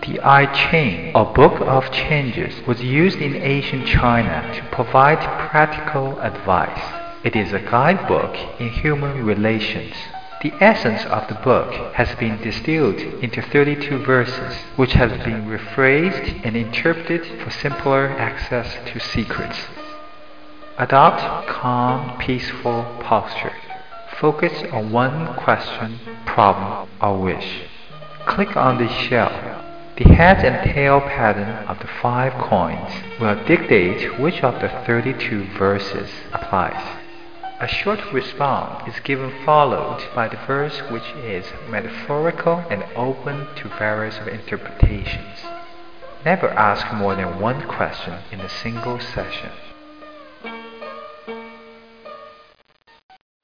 The I Ching, or Book of Changes, was used in ancient China to provide practical advice. It is a guidebook in human relations. The essence of the book has been distilled into 32 verses, which have been rephrased and interpreted for simpler access to secrets. Adopt calm, peaceful posture. Focus on one question, problem, or wish. Click on the shell. The head and tail pattern of the 5 coins will dictate which of the 32 verses applies. A short response is given followed by the verse which is metaphorical and open to various interpretations. Never ask more than one question in a single session.